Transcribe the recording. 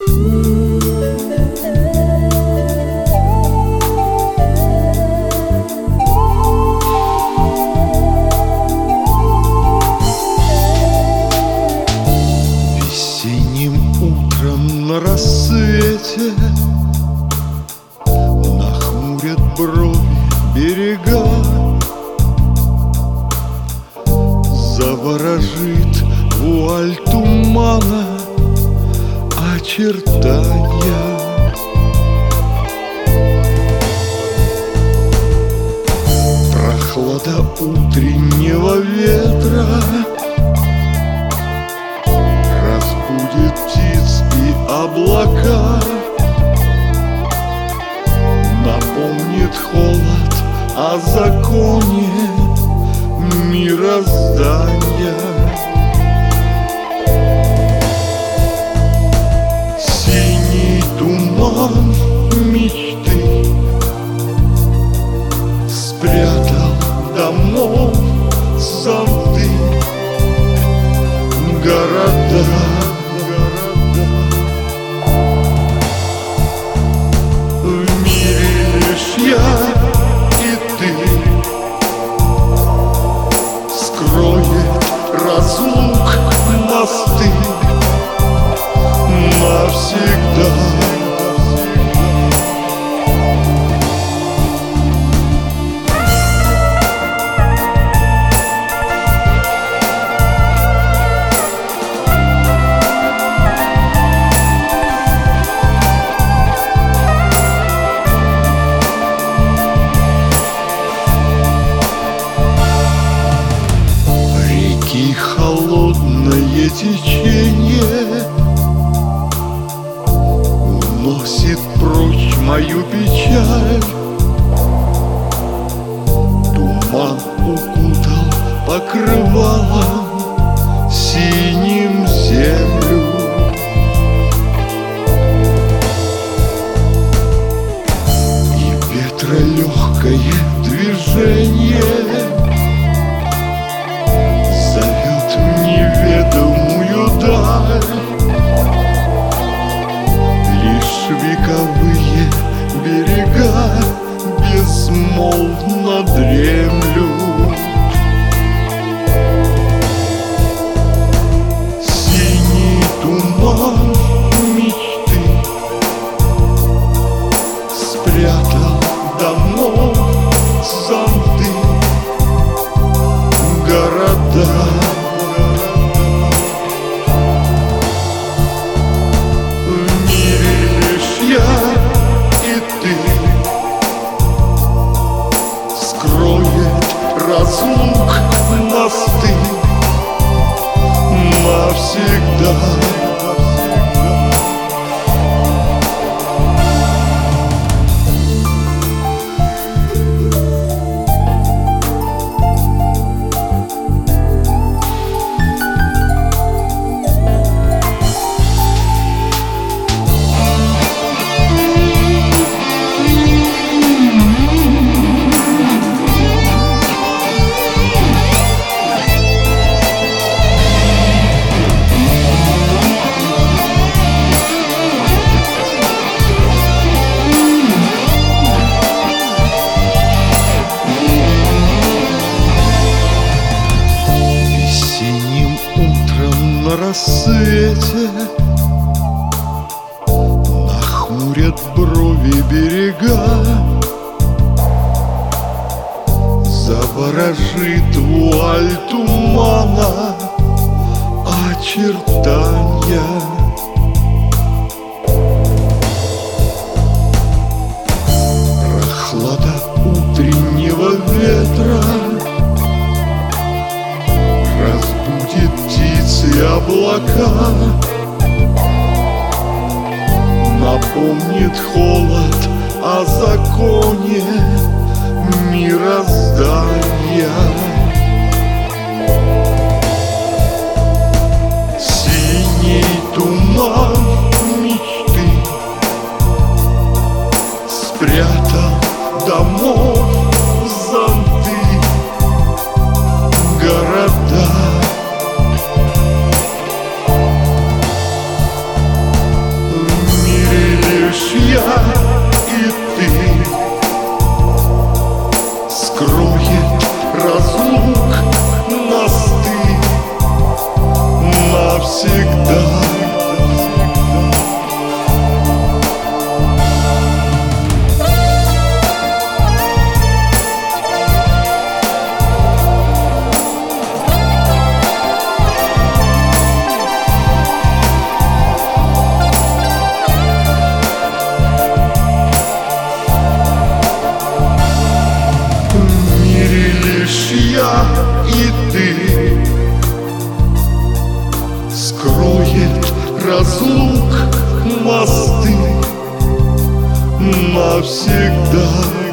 На рассвете нахмурят брови берега, заворожит вуаль тумана очертания. Прохлада утреннего ветра разбудит птиц и облака, напомнит холод о законе мироздания. Синий туман мечты спрятал домов зонты, города. В мире лишь я и ты, скроет разлук мосты навсегда. И холодное течение уносит прочь мою печаль. Туман укутал покрывалом синим землю. И ветра легкое движение зовет в неведомую даль. Лишь вековые берега безмолвно дремлют. Синий туман мечты спрятал домов зонты, города. В мире лишь я и ты, скроет разлук мосты навсегда. На рассвете нахмурят брови берега, заворожит вуаль тумана очертания. Прохлада утреннего ветра разбудит птиц и облака, напомнит холод о законе мироздания. Синий туман мечты спрятал домов зонты, города. В мосты навсегда.